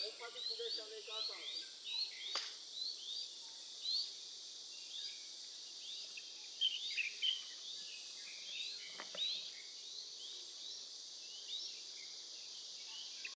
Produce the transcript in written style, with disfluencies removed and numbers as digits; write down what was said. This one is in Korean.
他就不在乡内家长。